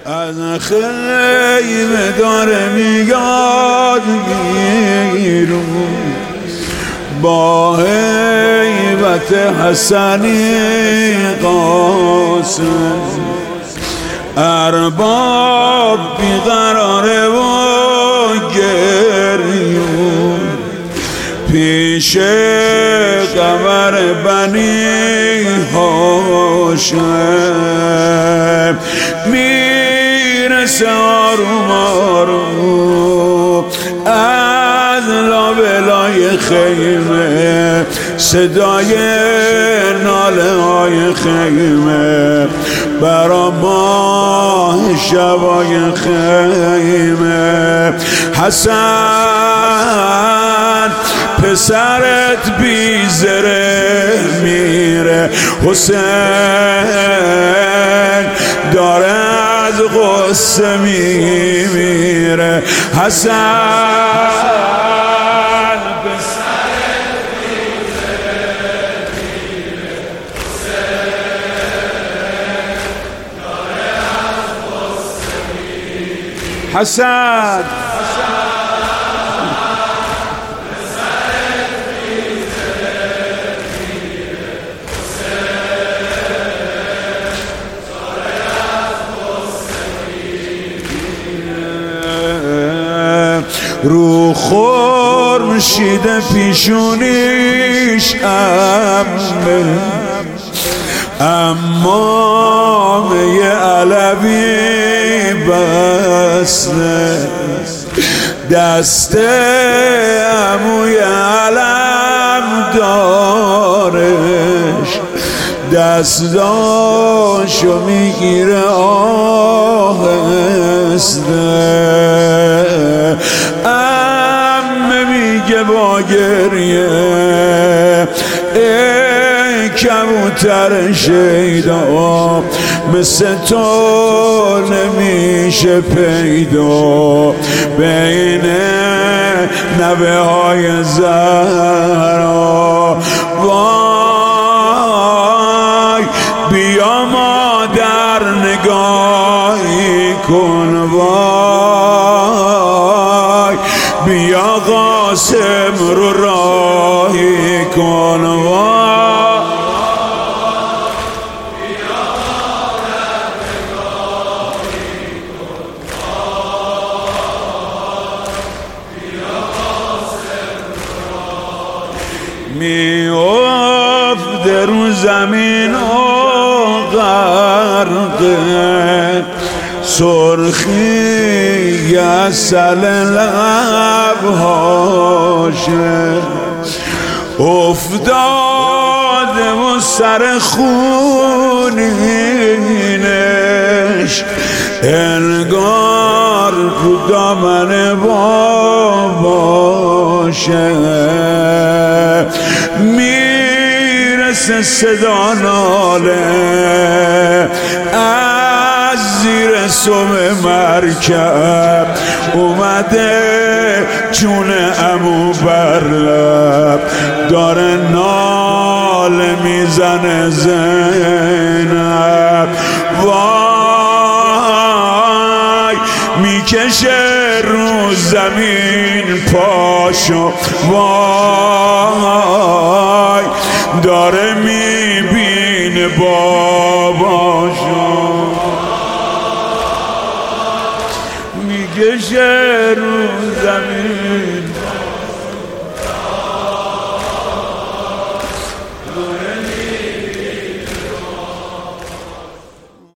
از خیمه داره میاد بیرون با هیبت حسنی قاسم، ارباب بیقراره و گریون پیش قبر بنی هاشم. میرسه آروم آروم از لابلای خیمه صدای ناله های خیمه، برا ماه شبای خیمه. حسن پسرت بیزره میره، حسین داره از غصه میمیره. حسن پسرت بیزره میره، حسین داره از غصه میمیره. حسن رو خورشید پیشونیش امامه علوی بسته، دست عموی علم دارش، دستاشو میگیره آهسته. عمه میگه با گریه ای کبوتر شیدا، مثل تو نمیشه پیدا بین نوه های زهرا. وای بیا مادر نگاهی کن، وای بیا قاسم رو راهی کن، وای بیا مادر نگاهی کن، بیا قاسم رو راهی. میافته رو زمین و غرقه، سرخی اصل لبهاشه افتاده و سر خونینش انگار تو دامن باباشه. میرسه صدا ناله از زیر سم مرکب، اومده جون عمو بر لب، داره ناله میزنه زینب. وای میکشه رو زمین پاشو، وای داره میبینه باباشو، میکشه رو زمین